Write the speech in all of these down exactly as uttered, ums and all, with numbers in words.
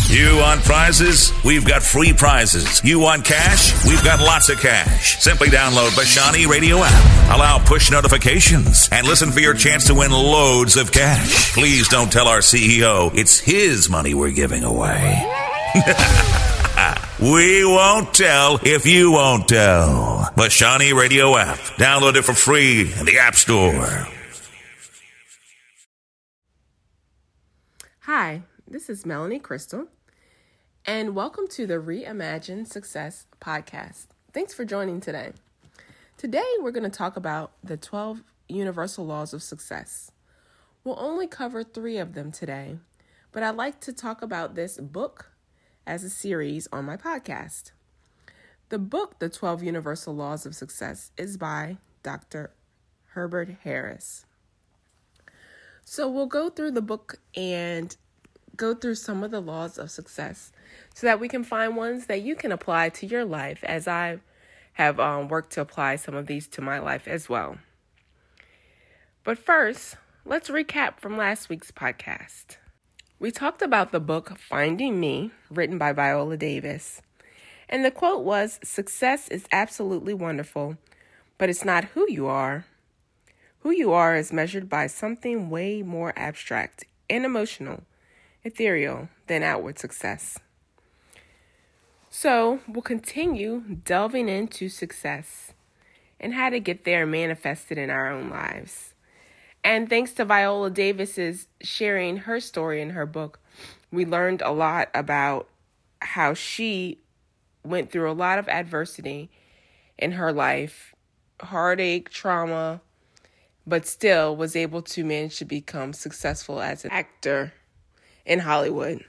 You want prizes? We've got free prizes. You want cash? We've got lots of cash. Simply download Bashani Radio app. Allow push notifications and listen for your chance to win loads of cash. Please don't tell our C E O it's his money we're giving away. We won't tell if you won't tell. Bashani Radio app. Download it for free in the App Store. Hi, this is Melanie Crystal, and welcome to the Reimagine Success podcast. Thanks for joining today. Today, we're going to talk about the twelve universal laws of success. We'll only cover three of them today, but I'd like to talk about this book as a series on my podcast. The book, The twelve Universal Laws of Success, is by Doctor Herbert Harris. So we'll go through the book and go through some of the laws of success so that we can find ones that you can apply to your life, as I have um, worked to apply some of these to my life as well. But first, let's recap from last week's podcast. We talked about the book Finding Me, written by Viola Davis. And the quote was, "Success is absolutely wonderful, but it's not who you are. Who you are is measured by something way more abstract and emotional, ethereal than outward success." So we'll continue delving into success and how to get there and manifest it in our own lives. And thanks to Viola Davis's sharing her story in her book, we learned a lot about how she went through a lot of adversity in her life, heartache, trauma, but still was able to manage to become successful as an actor in Hollywood.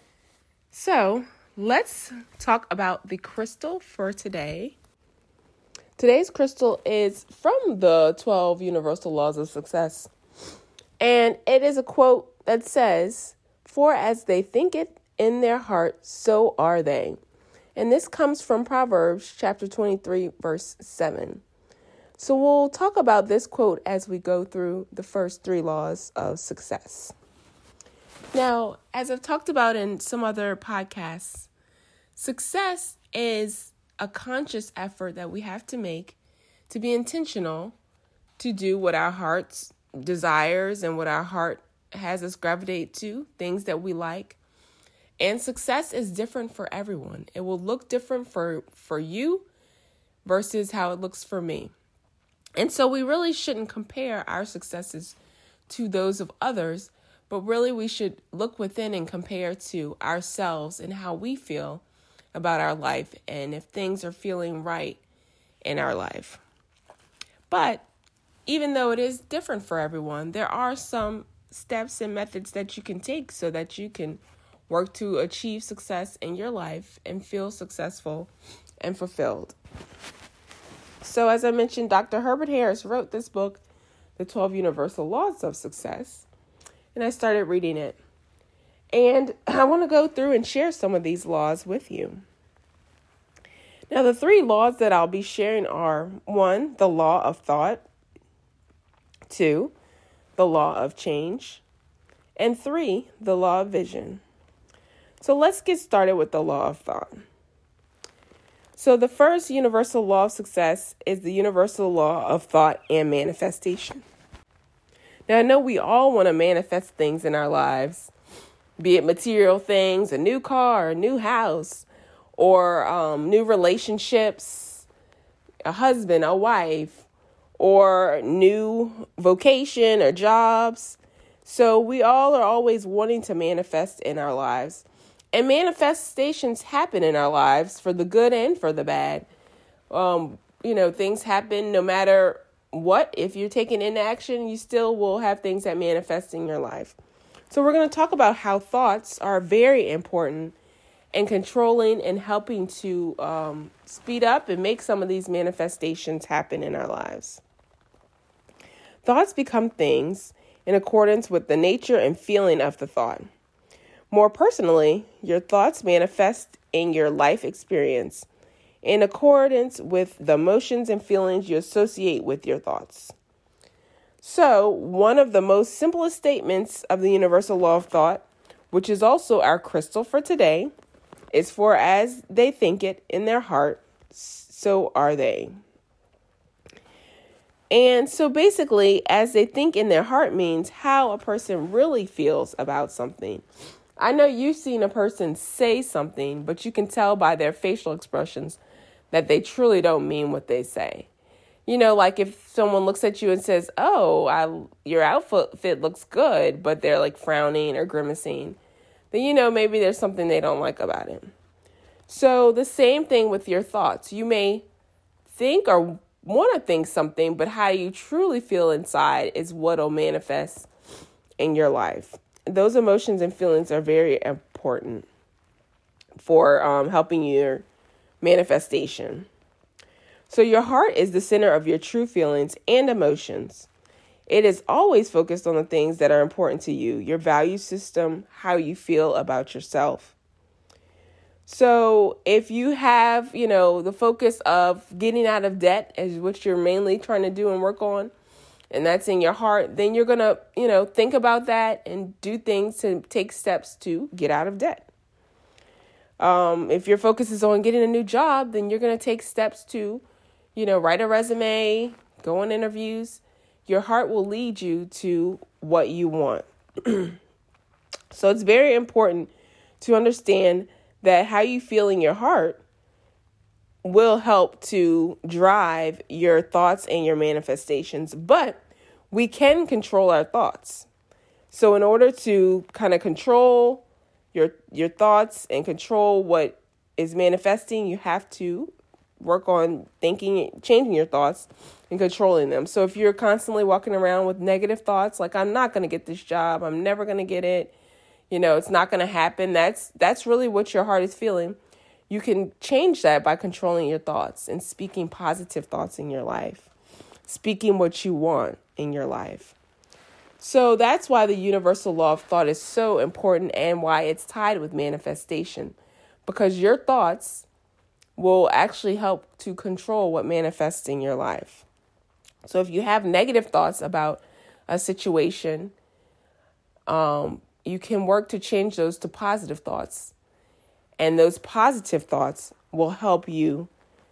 So let's talk about the crystal for today. Today's crystal is from the twelve Universal Laws of Success. And it is a quote that says, "For as they think it in their heart, so are they." And this comes from Proverbs chapter twenty-three, verse seven. So we'll talk about this quote as we go through the first three laws of success. Now, as I've talked about in some other podcasts, success is a conscious effort that we have to make to be intentional to do what our heart desires and what our heart has us gravitate to, things that we like. And success is different for everyone. It will look different for, for you versus how it looks for me. And so we really shouldn't compare our successes to those of others, but really we should look within and compare to ourselves and how we feel about our life and if things are feeling right in our life. But even though it is different for everyone, there are some steps and methods that you can take so that you can work to achieve success in your life and feel successful and fulfilled. So as I mentioned, Doctor Herbert Harris wrote this book, The twelve Universal Laws of Success, and I started reading it. And I want to go through and share some of these laws with you. Now, the three laws that I'll be sharing are, one, the law of thought, two, the law of change, and three, the law of vision. So let's get started with the law of thought. So the first universal law of success is the universal law of thought and manifestation. Now, I know we all want to manifest things in our lives, be it material things, a new car, a new house, or um, new relationships, a husband, a wife, or new vocation or jobs. So we all are always wanting to manifest in our lives. And manifestations happen in our lives for the good and for the bad. Um, you know, things happen no matter what. If you're taking into action, you still will have things that manifest in your life. So we're going to talk about how thoughts are very important in controlling and helping to um, speed up and make some of these manifestations happen in our lives. Thoughts become things in accordance with the nature and feeling of the thought. More personally, your thoughts manifest in your life experience in accordance with the emotions and feelings you associate with your thoughts. So, one of the most simplest statements of the universal law of thought which is also our crystal for today, is for as they think it in their heart, so are they. And so basically, as they think in their heart means how a person really feels about something. I know you've seen a person say something, but you can tell by their facial expressions that they truly don't mean what they say. You know, like if someone looks at you and says, oh, I, your outfit looks good, but they're like frowning or grimacing, then you know maybe there's something they don't like about it. So the same thing with your thoughts. You may think or want to think something, but how you truly feel inside is what will manifest in your life. Those emotions and feelings are very important for um, helping your manifestation. So your heart is the center of your true feelings and emotions. It is always focused on the things that are important to you, your value system, how you feel about yourself. So if you have, you know, the focus of getting out of debt as what you're mainly trying to do and work on, and that's in your heart, then you're going to, you know, think about that and do things to take steps to get out of debt. Um, if your focus is on getting a new job, then you're going to take steps to, you know, write a resume, go on interviews. Your heart will lead you to what you want. So it's very important to understand that how you feel in your heart will help to drive your thoughts and your manifestations. But we can control our thoughts. So in order to kind of control your your thoughts and control what is manifesting, you have to work on thinking, changing your thoughts and controlling them. So if you're constantly walking around with negative thoughts, like I'm not going to get this job, I'm never going to get it, you know, it's not going to happen. That's that's really what your heart is feeling. You can change that by controlling your thoughts and speaking positive thoughts in your life, speaking what you want in your life. So that's why the universal law of thought is so important and why it's tied with manifestation, because your thoughts will actually help to control what manifests in your life. So if you have negative thoughts about a situation, um, you can work to change those to positive thoughts. And those positive thoughts will help you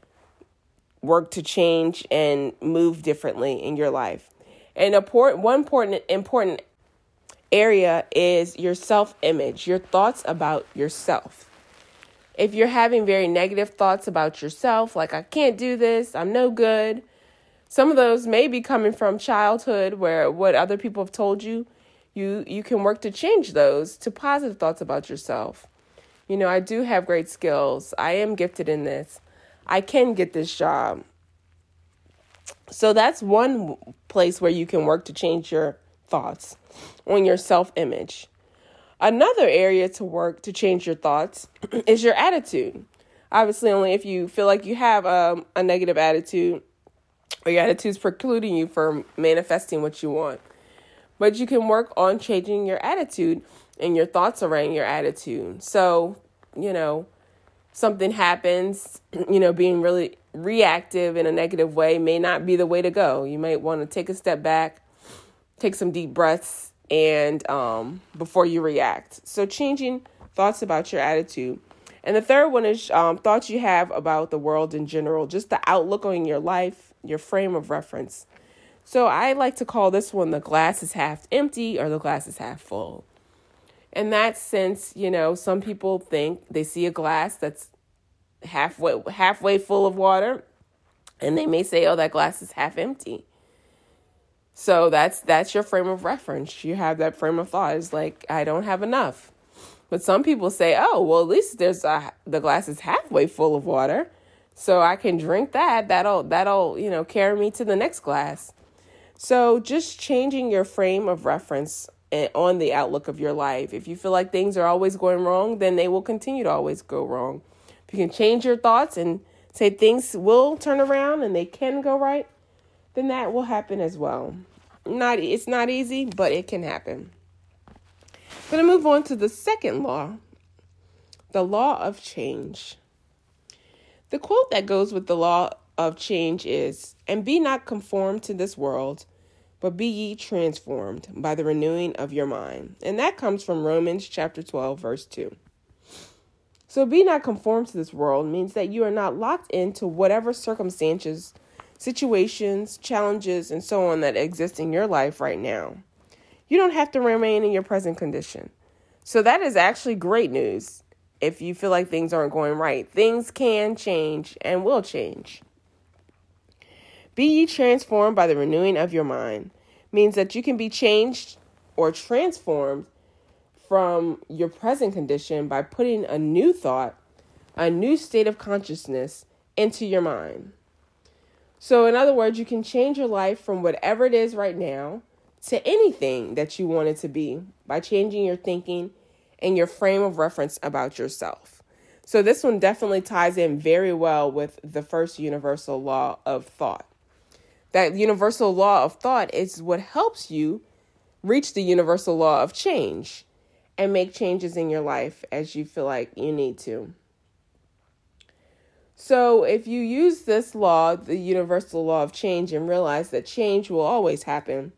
work to change and move differently in your life. And important, one important, important area is your self-image, your thoughts about yourself. If you're having very negative thoughts about yourself, like I can't do this, I'm no good, some of those may be coming from childhood where what other people have told you, you, you can work to change those to positive thoughts about yourself. You know, I do have great skills. I am gifted in this. I can get this job. So that's one place where you can work to change your thoughts on your self-image. Another area to work to change your thoughts is your attitude. Obviously, only if you feel like you have um, a negative attitude or your attitude's precluding you from manifesting what you want. But you can work on changing your attitude and your thoughts around your attitude. So, you know, something happens, you know, being really reactive in a negative way may not be the way to go. You might want to take a step back, take some deep breaths, and um, before you react. So changing thoughts about your attitude. And the third one is um, thoughts you have about the world in general, just the outlook on your life, your frame of reference. So I like to call this one the glass is half empty or the glass is half full. In that sense, you know, some people think they see a glass that's halfway halfway full of water, and they may say, oh, that glass is half empty. So that's that's your frame of reference. You have that frame of thought. It's like, I don't have enough. But some people say, oh, well, at least there's a, the glass is halfway full of water, so I can drink that. That'll that'll, you know, carry me to the next glass. So just changing your frame of reference on the outlook of your life. If you feel like things are always going wrong, then they will continue to always go wrong. If you can change your thoughts and say things will turn around and they can go right, then that will happen as well. Not, it's not easy, but it can happen. I'm going to move on to the second law, the law of change. The quote that goes with the law of change is, and be not conformed to this world, but be ye transformed by the renewing of your mind. And that comes from Romans chapter twelve, verse two. So be not conformed to this world means that you are not locked into whatever circumstances, situations, challenges, and so on that exist in your life right now. You don't have to remain in your present condition. So that is actually great news. If you feel like things aren't going right, things can change and will change. Be ye transformed by the renewing of your mind means that you can be changed or transformed from your present condition by putting a new thought, a new state of consciousness into your mind. So in other words, you can change your life from whatever it is right now to anything that you want it to be by changing your thinking and your frame of reference about yourself. So this one definitely ties in very well with the first universal law of thought. That universal law of thought is what helps you reach the universal law of change and make changes in your life as you feel like you need to. So if you use this law, the universal law of change, and realize that change will always happen,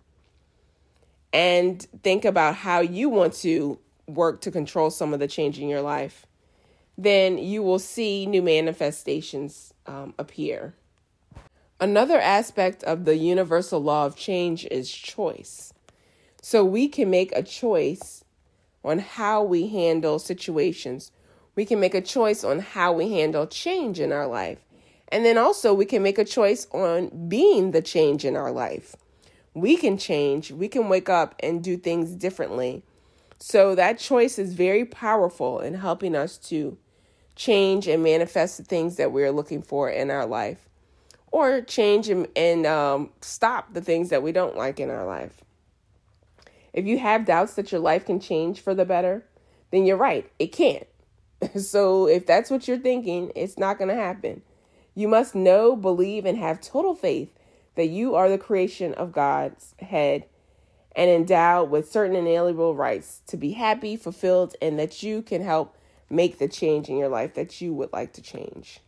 and think about how you want to work to control some of the change in your life, then you will see new manifestations um, appear. Another aspect of the universal law of change is choice. So we can make a choice on how we handle situations. We can make a choice on how we handle change in our life. And then also we can make a choice on being the change in our life. We can change. We can wake up and do things differently. So that choice is very powerful in helping us to change and manifest the things that we're looking for in our life, or change and, and um, stop the things that we don't like in our life. If you have doubts that your life can change for the better, then you're right. It can't. So if that's what you're thinking, it's not going to happen. You must know, believe, and have total faith that you are the creation of God's head and endowed with certain inalienable rights to be happy, fulfilled, and that you can help make the change in your life that you would like to change.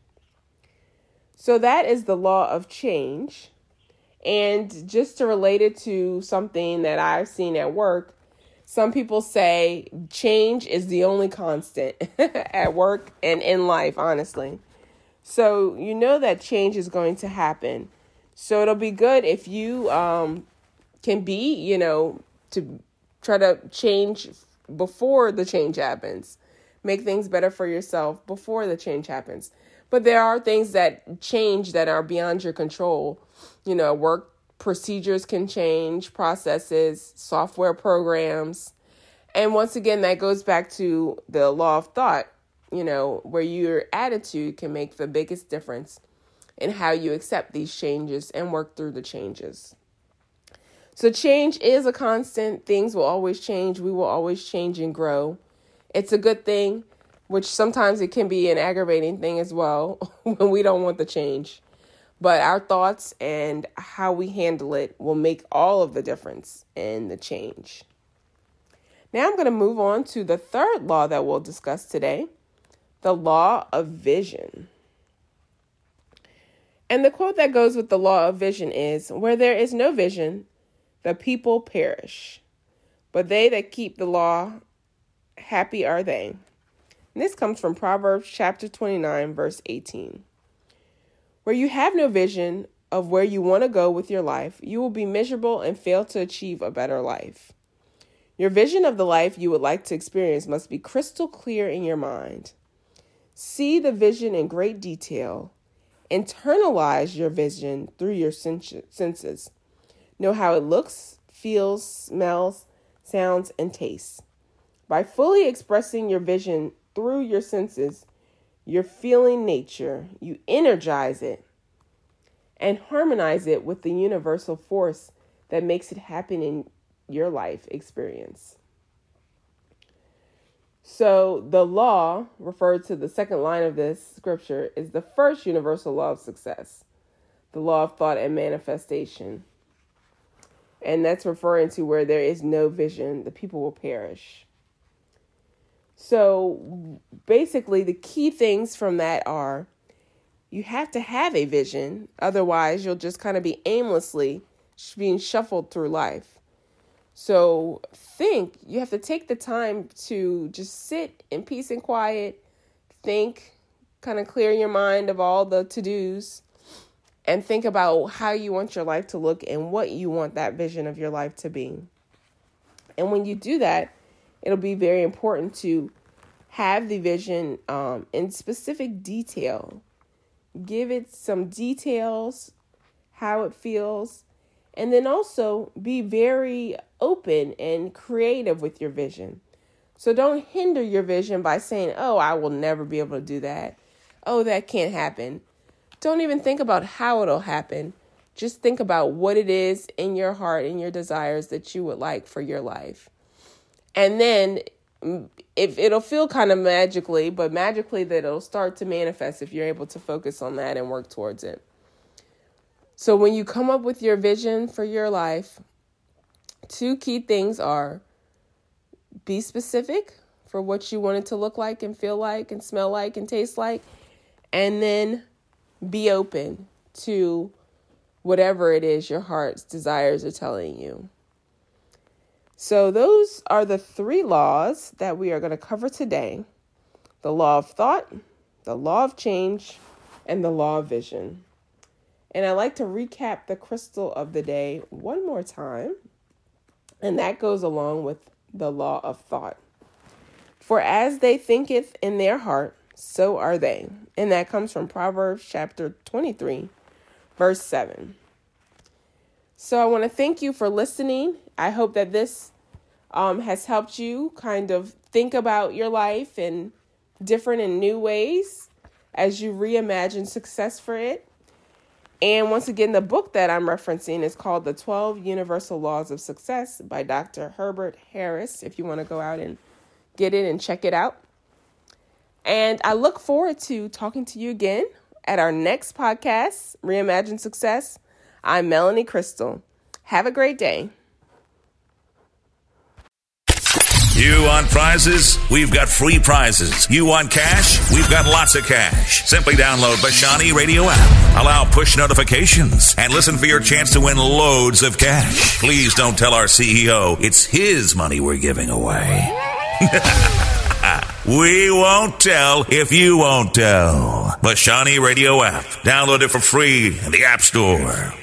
So that is the law of change. And just to relate it to something that I've seen at work, some people say change is the only constant at work and in life, honestly. So you know that change is going to happen. So it'll be good if you um, can be, you know, to try to change before the change happens. Make things better for yourself before the change happens. But there are things that change that are beyond your control. You know, work procedures can change, processes, software programs. And once again, that goes back to the law of thought, you know, where your attitude can make the biggest difference in how you accept these changes and work through the changes. So change is a constant. Things will always change. We will always change and grow. It's a good thing, which sometimes it can be an aggravating thing as well when we don't want the change. But our thoughts and how we handle it will make all of the difference in the change. Now I'm going to move on to the third law that we'll discuss today, the law of vision. And the quote that goes with the law of vision is, "Where there is no vision, the people perish. But they that keep the law, happy are they." And this comes from Proverbs chapter twenty-nine, verse eighteen. Where you have no vision of where you want to go with your life, you will be miserable and fail to achieve a better life. Your vision of the life you would like to experience must be crystal clear in your mind. See the vision in great detail. Internalize your vision through your senses. Know how it looks, feels, smells, sounds, and tastes. By fully expressing your vision through your senses, your feeling nature, you energize it and harmonize it with the universal force that makes it happen in your life experience. So the law referred to the second line of this scripture is the first universal law of success, the law of thought and manifestation. And that's referring to where there is no vision, the people will perish. So basically the key things from that are you have to have a vision. Otherwise, you'll just kind of be aimlessly being shuffled through life. So think, you have to take the time to just sit in peace and quiet, think, kind of clear your mind of all the to-dos, and think about how you want your life to look and what you want that vision of your life to be. And when you do that, it'll be very important to have the vision um, in specific detail. Give it some details, how it feels, and then also be very open and creative with your vision. So don't hinder your vision by saying, oh, I will never be able to do that. Oh, that can't happen. Don't even think about how it'll happen. Just think about what it is in your heart and your desires that you would like for your life. And then if it'll feel kind of magically, but magically that it'll start to manifest if you're able to focus on that and work towards it. So when you come up with your vision for your life, two key things are be specific for what you want it to look like and feel like and smell like and taste like, and then be open to whatever it is your heart's desires are telling you. So those are the three laws that we are going to cover today. The law of thought, the law of change, and the law of vision. And I'd like to recap the crystal of the day one more time. And that goes along with the law of thought. For as they thinketh in their heart, so are they. And that comes from Proverbs chapter twenty-three, verse seven. So I want to thank you for listening. I hope that this um, has helped you kind of think about your life in different and new ways as you reimagine success for it. And once again, the book that I'm referencing is called The twelve Universal Laws of Success by Doctor Herbert Harris, if you want to go out and get it and check it out. And I look forward to talking to you again at our next podcast, Reimagine Success. I'm Melanie Crystal. Have a great day. You want prizes? We've got free prizes. You want cash? We've got lots of cash. Simply download Bashani Radio app. Allow push notifications and listen for your chance to win loads of cash. Please don't tell our C E O it's his money we're giving away. We won't tell if you won't tell. Bashani Radio app. Download it for free in the App Store.